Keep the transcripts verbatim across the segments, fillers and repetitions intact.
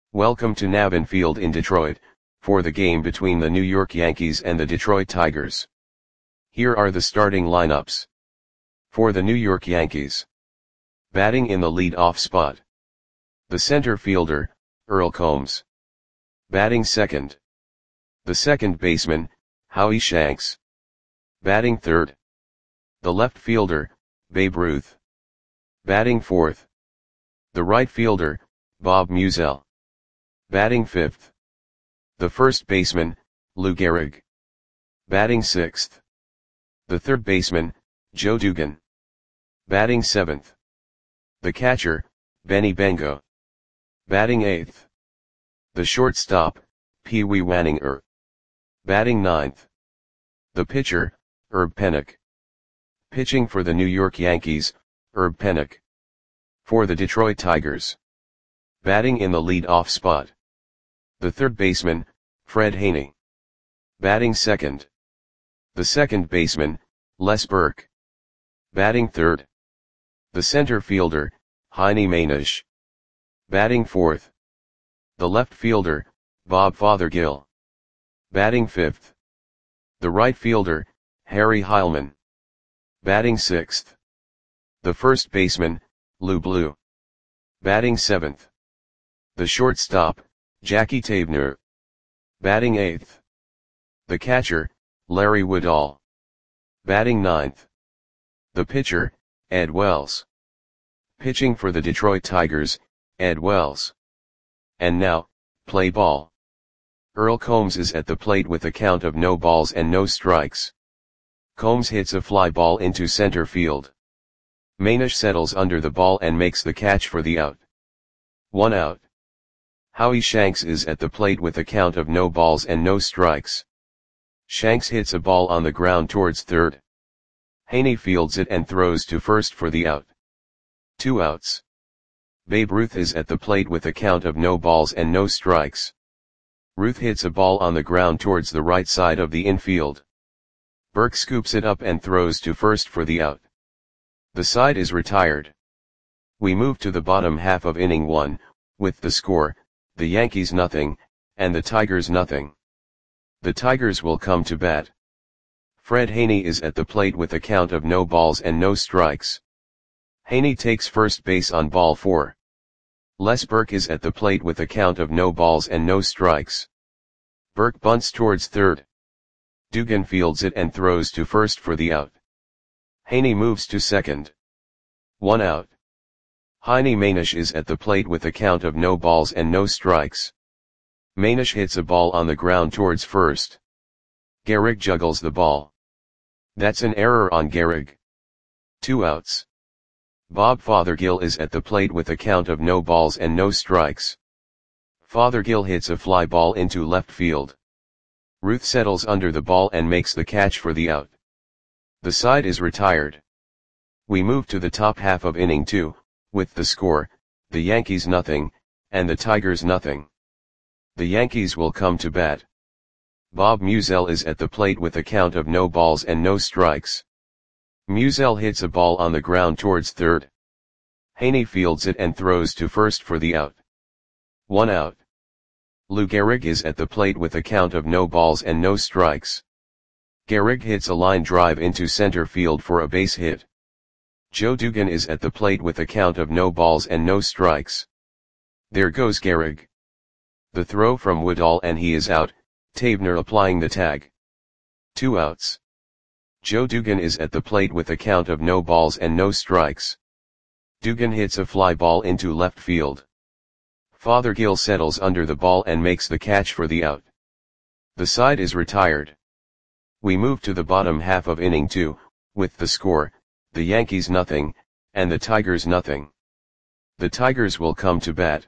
Welcome to Navin Field in Detroit, for the game between the New York Yankees and the Detroit Tigers. Here are the starting lineups. For the New York Yankees. Batting in the lead-off spot. The center fielder, Earl Combs. Batting second. The second baseman, Howie Shanks. Batting third. The left fielder, Babe Ruth. Batting fourth. The right fielder, Bob Meusel. Batting fifth. The first baseman, Lou Gehrig. Batting sixth. The third baseman, Joe Dugan. Batting seventh. The catcher, Benny Bengo. Batting eighth. The shortstop, Pee Wee Waninger. Batting ninth. The pitcher, Herb Pennock. Pitching for the New York Yankees, Herb Pennock. For the Detroit Tigers. Batting in the lead-off spot. The third baseman, Fred Haney. Batting second. The second baseman, Les Burke. Batting third. The center fielder, Heinie Mainisch. Batting fourth. The left fielder, Bob Fothergill. Batting fifth. The right fielder, Harry Heilmann. Batting sixth. The first baseman, Lou Blue. Batting seventh. The shortstop, Jackie Tabner. Batting eighth. The catcher, Larry Woodall. Batting ninth. The pitcher, Ed Wells. Pitching for the Detroit Tigers, Ed Wells. And now, play ball. Earl Combs is at the plate with a count of no balls and no strikes. Combs hits a fly ball into center field. Mainisch settles under the ball and makes the catch for the out. One out. Howie Shanks is at the plate with a count of no balls and no strikes. Shanks hits a ball on the ground towards third. Haney fields it and throws to first for the out. Two outs. Babe Ruth is at the plate with a count of no balls and no strikes. Ruth hits a ball on the ground towards the right side of the infield. Burke scoops it up and throws to first for the out. The side is retired. We move to the bottom half of inning one, with the score, the Yankees nothing, and the Tigers nothing. The Tigers will come to bat. Fred Haney is at the plate with a count of no balls and no strikes. Haney takes first base on ball four. Les Burke is at the plate with a count of no balls and no strikes. Burke bunts towards third. Dugan fields it and throws to first for the out. Haney moves to second. One out. Heinie Mainisch is at the plate with a count of no balls and no strikes. Mainisch hits a ball on the ground towards first. Gehrig juggles the ball. That's an error on Gehrig. Two outs. Bob Fothergill is at the plate with a count of no balls and no strikes. Fothergill hits a fly ball into left field. Ruth settles under the ball and makes the catch for the out. The side is retired. We move to the top half of inning two, with the score, the Yankees nothing, and the Tigers nothing. The Yankees will come to bat. Bob Meusel is at the plate with a count of no balls and no strikes. Meusel hits a ball on the ground towards third. Haney fields it and throws to first for the out. One out. Lou Gehrig is at the plate with a count of no balls and no strikes. Gehrig hits a line drive into center field for a base hit. Joe Dugan is at the plate with a count of no balls and no strikes. There goes Gehrig. The throw from Woodall and he is out, Tabner applying the tag. Two outs. Joe Dugan is at the plate with a count of no balls and no strikes. Dugan hits a fly ball into left field. Fothergill settles under the ball and makes the catch for the out. The side is retired. We move to the bottom half of inning two, with the score, the Yankees nothing, and the Tigers nothing. The Tigers will come to bat.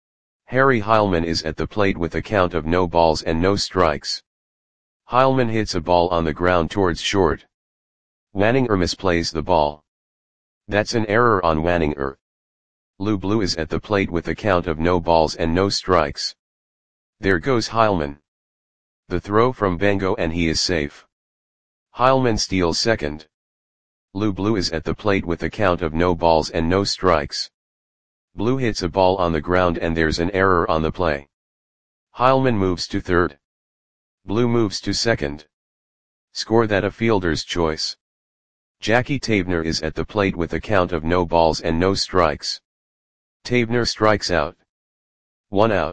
Harry Heilmann is at the plate with a count of no balls and no strikes. Heilmann hits a ball on the ground towards short. Waninger misplays the ball. That's an error on Waninger. Lou Blue is at the plate with a count of no balls and no strikes. There goes Heilmann. The throw from Bengo and he is safe. Heilmann steals second. Lou Blue is at the plate with a count of no balls and no strikes. Blue hits a ball on the ground and there's an error on the play. Heilmann moves to third. Blue moves to second. Score that a fielder's choice. Jackie Taebner is at the plate with a count of no balls and no strikes. Taebner strikes out. One out.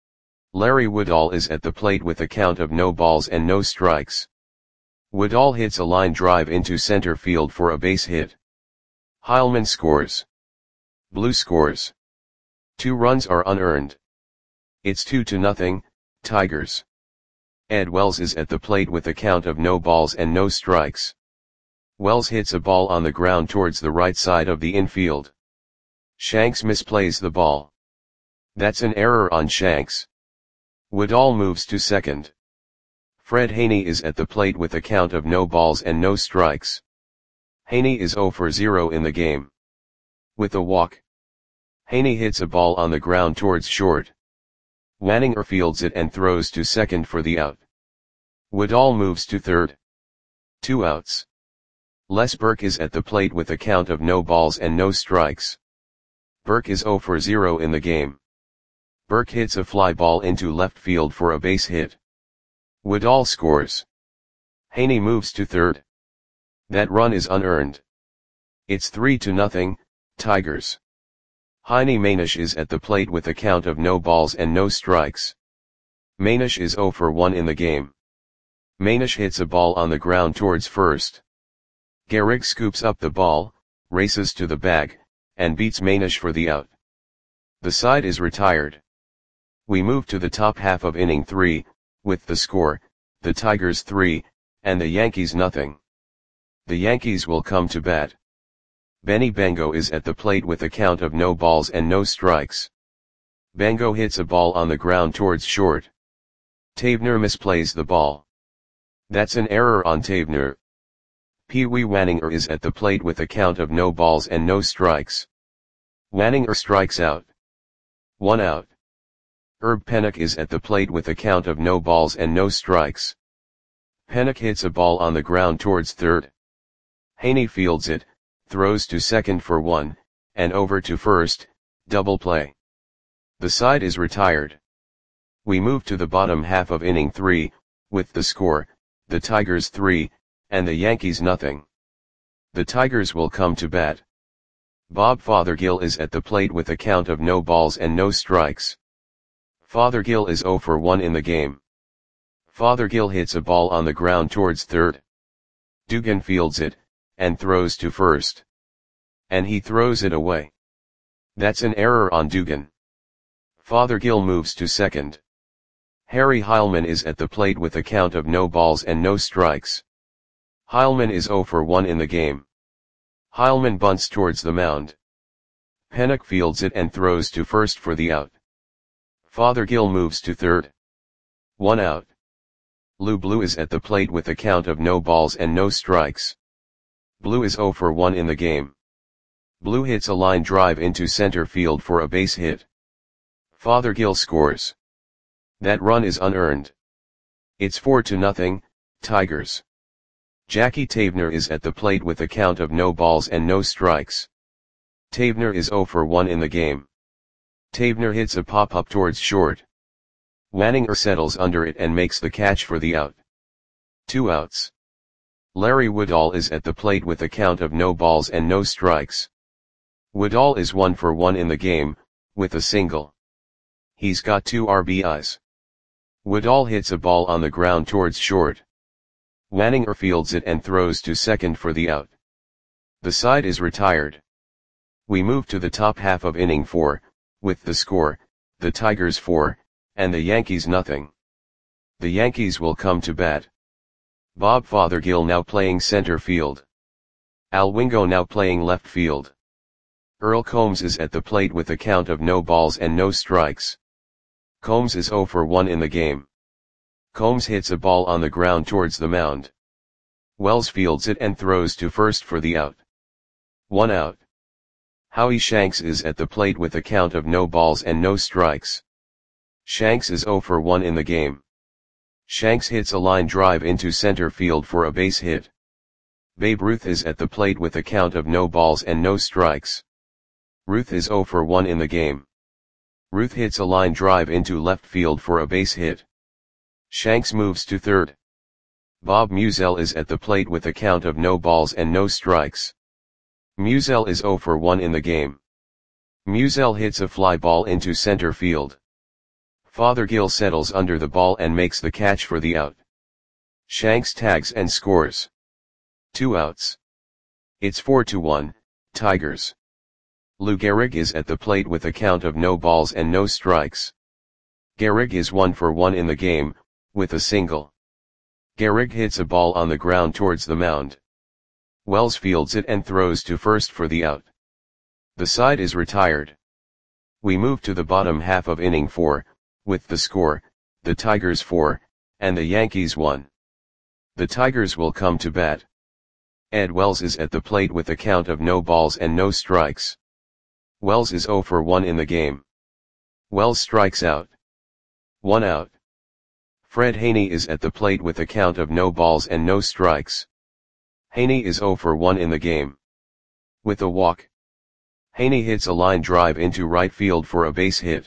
Larry Woodall is at the plate with a count of no balls and no strikes. Woodall hits a line drive into center field for a base hit. Heilmann scores. Blue scores. Two runs are unearned. It's two to nothing, Tigers. Ed Wells is at the plate with a count of no balls and no strikes. Wells hits a ball on the ground towards the right side of the infield. Shanks misplays the ball. That's an error on Shanks. Woodall moves to second. Fred Haney is at the plate with a count of no balls and no strikes. Haney is zero for zero in the game. With a walk. Haney hits a ball on the ground towards short. Wanninger fields it and throws to second for the out. Woodall moves to third. Two outs. Les Burke is at the plate with a count of no balls and no strikes. Burke is zero for zero in the game. Burke hits a fly ball into left field for a base hit. Woodall scores. Haney moves to third. That run is unearned. It's three to nothing, Tigers. Heine Manish is at the plate with a count of no balls and no strikes. Manish is zero for one in the game. Manish hits a ball on the ground towards first. Gehrig scoops up the ball, races to the bag, and beats Manish for the out. The side is retired. We move to the top half of inning three, with the score, the Tigers three, and the Yankees nothing. The Yankees will come to bat. Benny Bengo is at the plate with a count of no balls and no strikes. Bengo hits a ball on the ground towards short. Taebner misplays the ball. That's an error on Taebner. Pee Wee Wanninger is at the plate with a count of no balls and no strikes. Wanninger strikes out. One out. Herb Pennock is at the plate with a count of no balls and no strikes. Pennock hits a ball on the ground towards third. Haney fields it, throws to second for one, and over to first, double play. The side is retired. We move to the bottom half of inning three, with the score, the Tigers three, and the Yankees nothing. The Tigers will come to bat. Bob Fothergill is at the plate with a count of no balls and no strikes. Fothergill is zero for one in the game. Fothergill hits a ball on the ground towards third. Dugan fields it, and throws to first. And he throws it away. That's an error on Dugan. Fothergill moves to second. Harry Heilmann is at the plate with a count of no balls and no strikes. Heilmann is zero for one in the game. Heilmann bunts towards the mound. Pennock fields it and throws to first for the out. Fothergill moves to third. One out. Lou Blue is at the plate with a count of no balls and no strikes. Blue is zero for one in the game. Blue hits a line drive into center field for a base hit. Fothergill scores. That run is unearned. It's four to nothing, Tigers. Jackie Taebner is at the plate with a count of no balls and no strikes. Taebner is zero for one in the game. Taebner hits a pop-up towards short. Wanninger settles under it and makes the catch for the out. Two outs. Larry Woodall is at the plate with a count of no balls and no strikes. Woodall is one for one in the game, with a single. He's got two R B Is. Woodall hits a ball on the ground towards short. Wanninger fields it and throws to second for the out. The side is retired. We move to the top half of inning four, with the score, the Tigers four, and the Yankees nothing. The Yankees will come to bat. Bob Fothergill now playing center field. Al Wingo now playing left field. Earl Combs is at the plate with a count of no balls and no strikes. Combs is zero for one in the game. Combs hits a ball on the ground towards the mound. Wells fields it and throws to first for the out. One out. Howie Shanks is at the plate with a count of no balls and no strikes. Shanks is zero for one in the game. Shanks hits a line drive into center field for a base hit. Babe Ruth is at the plate with a count of no balls and no strikes. Ruth is zero for one in the game. Ruth hits a line drive into left field for a base hit. Shanks moves to third. Bob Musell is at the plate with a count of no balls and no strikes. Musell is zero for one in the game. Musell hits a fly ball into center field. Fothergill settles under the ball and makes the catch for the out. Shanks tags and scores. Two outs. It's four to one, Tigers. Lou Gehrig is at the plate with a count of no balls and no strikes. Gehrig is one for one in the game, with a single. Gehrig hits a ball on the ground towards the mound. Wells fields it and throws to first for the out. The side is retired. We move to the bottom half of inning four, with the score, the Tigers four, and the Yankees one. The Tigers will come to bat. Ed Wells is at the plate with a count of no balls and no strikes. Wells is zero for one in the game. Wells strikes out. One out. Fred Haney is at the plate with a count of no balls and no strikes. Haney is zero for one in the game. With a walk. Haney hits a line drive into right field for a base hit.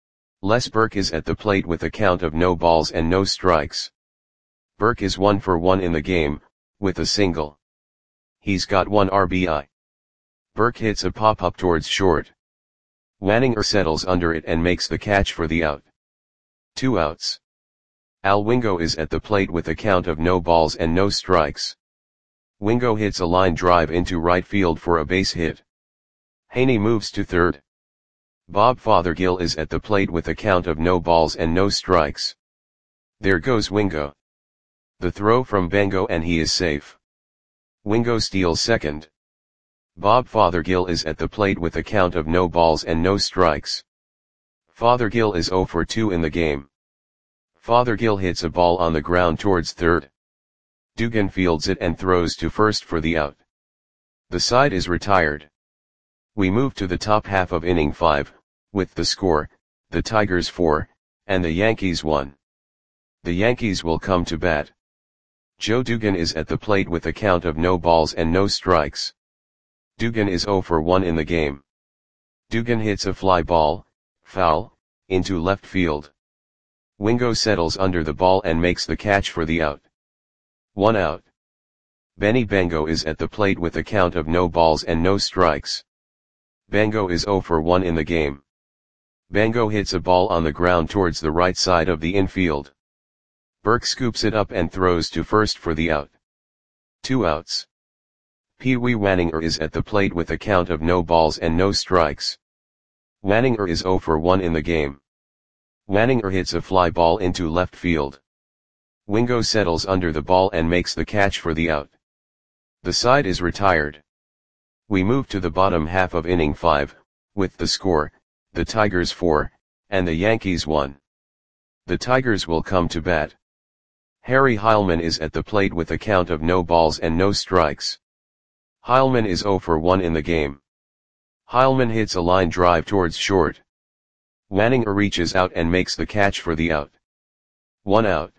Les Burke is at the plate with a count of no balls and no strikes. Burke is one for one in the game, with a single. He's got one R B I. Burke hits a pop-up towards short. Wanninger settles under it and makes the catch for the out. Two outs. Al Wingo is at the plate with a count of no balls and no strikes. Wingo hits a line drive into right field for a base hit. Haney moves to third. Bob Fothergill is at the plate with a count of no balls and no strikes. There goes Wingo. The throw from Bengo and he is safe. Wingo steals second. Bob Fothergill is at the plate with a count of no balls and no strikes. Fothergill is zero for two in the game. Fothergill hits a ball on the ground towards third. Dugan fields it and throws to first for the out. The side is retired. We move to the top half of inning five, with the score, the Tigers four, and the Yankees one. The Yankees will come to bat. Joe Dugan is at the plate with a count of no balls and no strikes. Dugan is zero for one in the game. Dugan hits a fly ball, foul, into left field. Wingo settles under the ball and makes the catch for the out. One out. Benny Bengo is at the plate with a count of no balls and no strikes. Bengo is zero for one in the game. Bengo hits a ball on the ground towards the right side of the infield. Burke scoops it up and throws to first for the out. Two outs. Pee Wee Wanninger is at the plate with a count of no balls and no strikes. Wanninger is zero for one in the game. Wanninger hits a fly ball into left field. Wingo settles under the ball and makes the catch for the out. The side is retired. We move to the bottom half of inning five, with the score, the Tigers four, and the Yankees one. The Tigers will come to bat. Harry Heilman is at the plate with a count of no balls and no strikes. Heilman is zero for one in the game. Heilman hits a line drive towards short. Wanninger reaches out and makes the catch for the out. One out.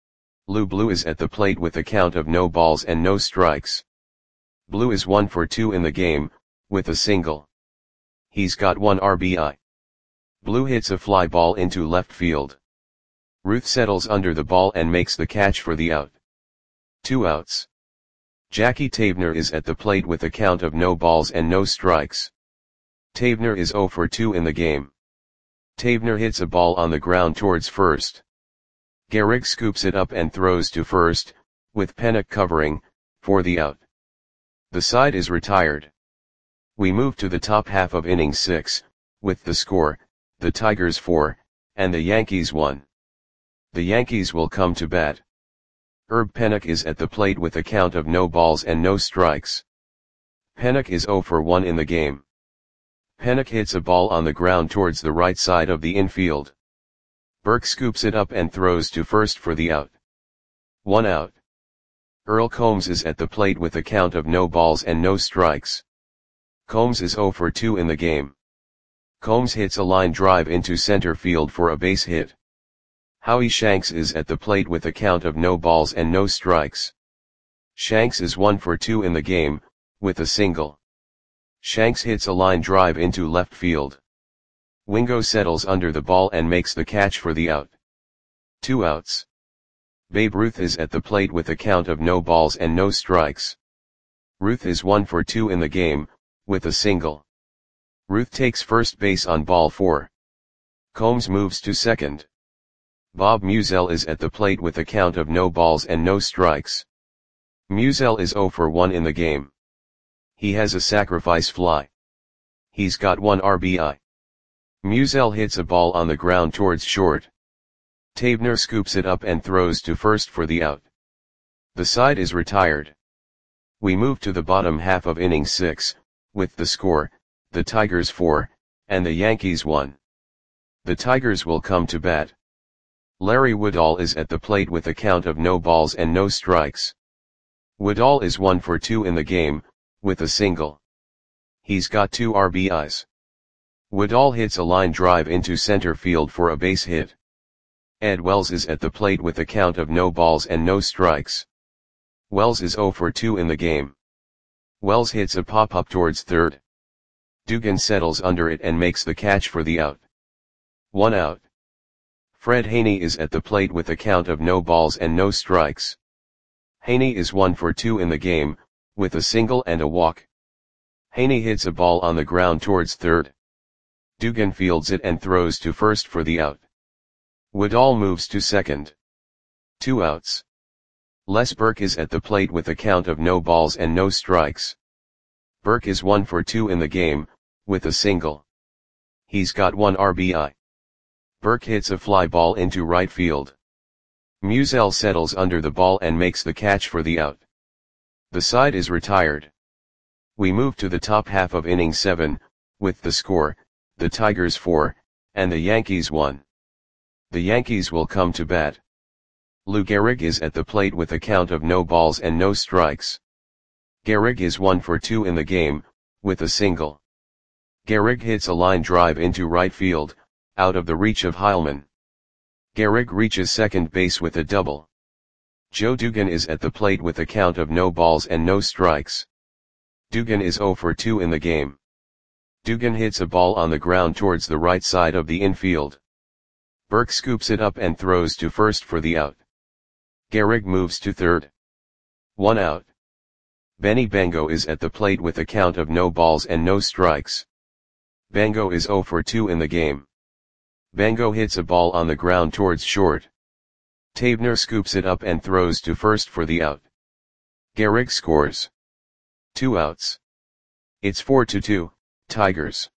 Lou Blue is at the plate with a count of no balls and no strikes. Blue is one for two in the game, with a single. He's got one R B I. Blue hits a fly ball into left field. Ruth settles under the ball and makes the catch for the out. Two outs. Jackie Tavener is at the plate with a count of no balls and no strikes. Tavener is zero for two in the game. Tavener hits a ball on the ground towards first. Gehrig scoops it up and throws to first, with Pennock covering, for the out. The side is retired. We move to the top half of inning six, with the score, the Tigers four, and the Yankees one. The Yankees will come to bat. Herb Pennock is at the plate with a count of no balls and no strikes. Pennock is zero for one in the game. Pennock hits a ball on the ground towards the right side of the infield. Burke scoops it up and throws to first for the out. One out. Earl Combs is at the plate with a count of no balls and no strikes. Combs is zero for two in the game. Combs hits a line drive into center field for a base hit. Howie Shanks is at the plate with a count of no balls and no strikes. Shanks is one for two in the game, with a single. Shanks hits a line drive into left field. Wingo settles under the ball and makes the catch for the out. Two outs. Babe Ruth is at the plate with a count of no balls and no strikes. Ruth is one for two in the game, with a single. Ruth takes first base on ball four. Combs moves to second. Bob Musial is at the plate with a count of no balls and no strikes. Musial is oh for one in the game. He has a sacrifice fly. He's got one R B I. Musial hits a ball on the ground towards short. Taebner scoops it up and throws to first for the out. The side is retired. We move to the bottom half of inning six, with the score, the Tigers four, and the Yankees one. The Tigers will come to bat. Larry Woodall is at the plate with a count of no balls and no strikes. Woodall is one for two in the game, with a single. He's got two R B Is. Woodall hits a line drive into center field for a base hit. Ed Wells is at the plate with a count of no balls and no strikes. Wells is oh for two in the game. Wells hits a pop-up towards third. Dugan settles under it and makes the catch for the out. One out. Fred Haney is at the plate with a count of no balls and no strikes. Haney is one for two in the game, with a single and a walk. Haney hits a ball on the ground towards third. Dugan fields it and throws to first for the out. Woodall moves to second. Two outs. Les Burke is at the plate with a count of no balls and no strikes. Burke is one for two in the game, with a single. He's got one R B I. Burke hits a fly ball into right field. Musial settles under the ball and makes the catch for the out. The side is retired. We move to the top half of inning seven, with the score, the Tigers four, and the Yankees one. The Yankees will come to bat. Lou Gehrig is at the plate with a count of no balls and no strikes. Gehrig is one for two in the game, with a single. Gehrig hits a line drive into right field, out of the reach of Heilmann. Gehrig reaches second base with a double. Joe Dugan is at the plate with a count of no balls and no strikes. Dugan is oh for two in the game. Dugan hits a ball on the ground towards the right side of the infield. Burke scoops it up and throws to first for the out. Gehrig moves to third. One out. Benny Bango is at the plate with a count of no balls and no strikes. Bango is oh for two in the game. Bango hits a ball on the ground towards short. Taebner scoops it up and throws to first for the out. Gehrig scores. Two outs. It's four to two, Tigers.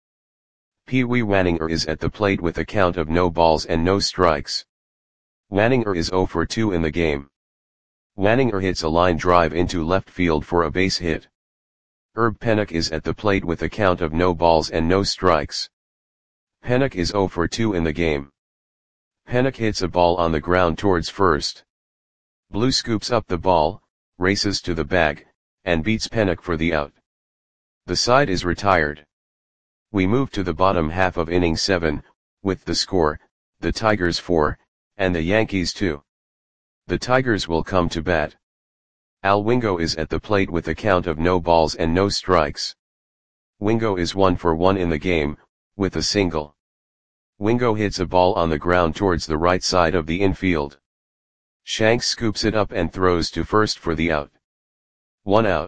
Pee Wee Wanninger is at the plate with a count of no balls and no strikes. Wanninger is oh for two in the game. Wanninger hits a line drive into left field for a base hit. Herb Pennock is at the plate with a count of no balls and no strikes. Pennock is oh for two in the game. Pennock hits a ball on the ground towards first. Blue scoops up the ball, races to the bag, and beats Pennock for the out. The side is retired. We move to the bottom half of inning seven, with the score, the Tigers four, and the Yankees two. The Tigers will come to bat. Al Wingo is at the plate with a count of no balls and no strikes. Wingo is one for one in the game, with a single. Wingo hits a ball on the ground towards the right side of the infield. Shanks scoops it up and throws to first for the out. One out.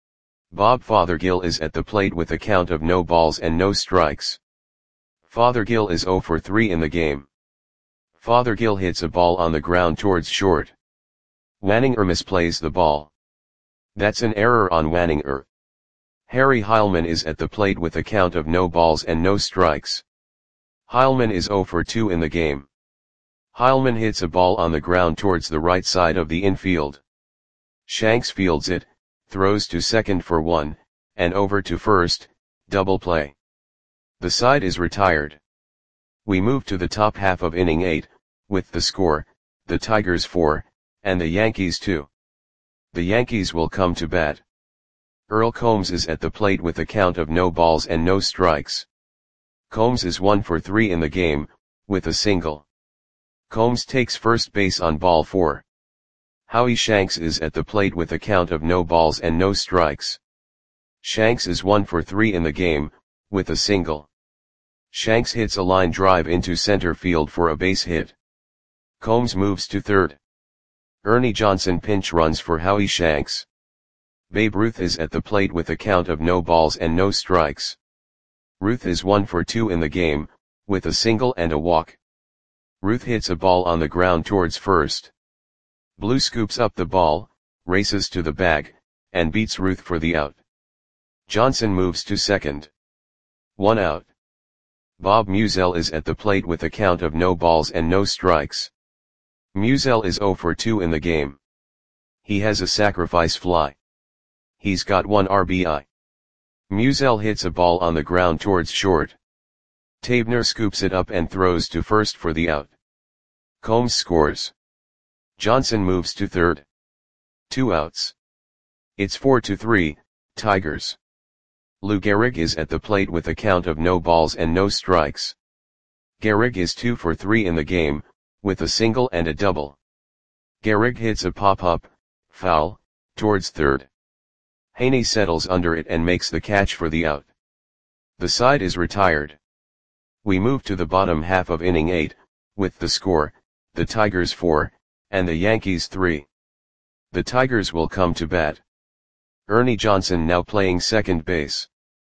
Bob Fothergill is at the plate with a count of no balls and no strikes. Fothergill is oh for three in the game. Fothergill hits a ball on the ground towards short. Wanninger misplays the ball. That's an error on Wanninger. Harry Heilmann is at the plate with a count of no balls and no strikes. Heilmann is oh for two in the game. Heilmann hits a ball on the ground towards the right side of the infield. Shanks fields it, throws to second for one, and over to first, double play. The side is retired. We move to the top half of inning eight, with the score, the Tigers four, and the Yankees two. The Yankees will come to bat. Earl Combs is at the plate with a count of no balls and no strikes. Combs is one for three in the game, with a single. Combs takes first base on ball four. Howie Shanks is at the plate with a count of no balls and no strikes. Shanks is one for three in the game, with a single. Shanks hits a line drive into center field for a base hit. Combs moves to third. Ernie Johnson pinch runs for Howie Shanks. Babe Ruth is at the plate with a count of no balls and no strikes. Ruth is one for two in the game, with a single and a walk. Ruth hits a ball on the ground towards first. Blue scoops up the ball, races to the bag, and beats Ruth for the out. Johnson moves to second. One out. Bob Musial is at the plate with a count of no balls and no strikes. Musial is zero for two in the game. He has a sacrifice fly. He's got one R B I. Musial hits a ball on the ground towards short. Tabner scoops it up and throws to first for the out. Combs scores. Johnson moves to third. Two outs. It's four to three, Tigers. Lou Gehrig is at the plate with a count of no balls and no strikes. Gehrig is two for three in the game, with a single and a double. Gehrig hits a pop-up, foul, towards third. Haney settles under it and makes the catch for the out. The side is retired. We move to the bottom half of inning eight, with the score, the Tigers four, and the Yankees three. The Tigers will come to bat. Ernie Johnson now playing second base.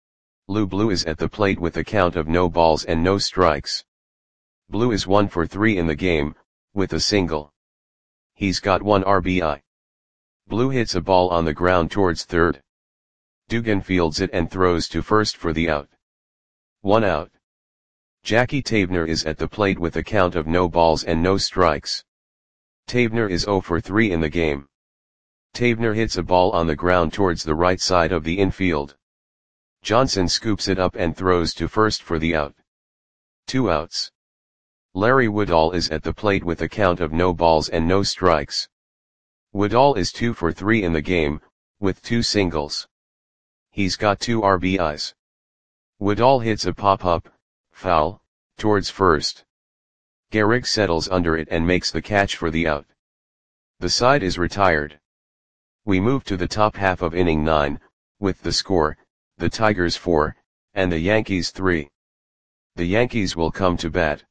Lou Blue is at the plate with a count of no balls and no strikes. Blue is one for three in the game, with a single. He's got one R B I. Blue hits a ball on the ground towards third. Dugan fields it and throws to first for the out. One out. Jackie Tabner is at the plate with a count of no balls and no strikes. Tabner is zero for three in the game. Tabner hits a ball on the ground towards the right side of the infield. Johnson scoops it up and throws to first for the out. Two outs. Larry Woodall is at the plate with a count of no balls and no strikes. Woodall is two for three in the game, with two singles. He's got two R B Is. Woodall hits a pop-up, foul, towards first. Gehrig settles under it and makes the catch for the out. The side is retired. We move to the top half of inning nine, with the score, the Tigers four, and the Yankees three. The Yankees will come to bat.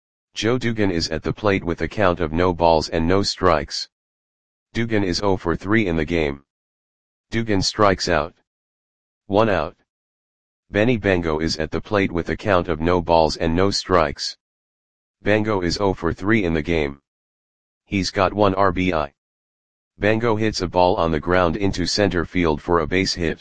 Joe Dugan is at the plate with a count of no balls and no strikes. Dugan is zero for three in the game. Dugan strikes out. One out. Benny Bengo is at the plate with a count of no balls and no strikes. Bengo is zero for three in the game. He's got one R B I. Bengo hits a ball on the ground into center field for a base hit.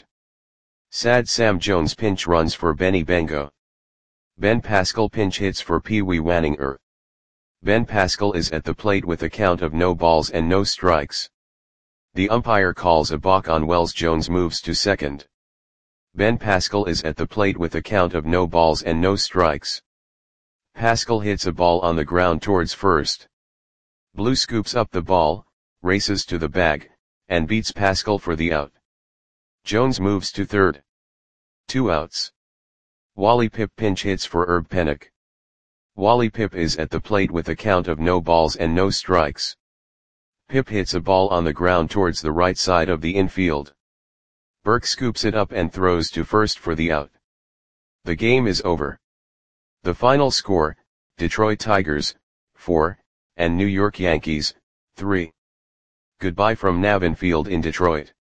Sad Sam Jones pinch runs for Benny Bengo. Ben Pascal pinch hits for Pee Wee Wanninger. Ben Pascal is at the plate with a count of no balls and no strikes. The umpire calls a balk on Wells. Jones moves to second. Ben Pascal is at the plate with a count of no balls and no strikes. Pascal hits a ball on the ground towards first. Blue scoops up the ball, races to the bag, and beats Pascal for the out. Jones moves to third. Two outs. Wally Pipp pinch hits for Herb Pennock. Wally Pipp is at the plate with a count of no balls and no strikes. Pipp hits a ball on the ground towards the right side of the infield. Burke scoops it up and throws to first for the out. The game is over. The final score, Detroit Tigers, four, and New York Yankees, three. Goodbye from Navin Field in Detroit.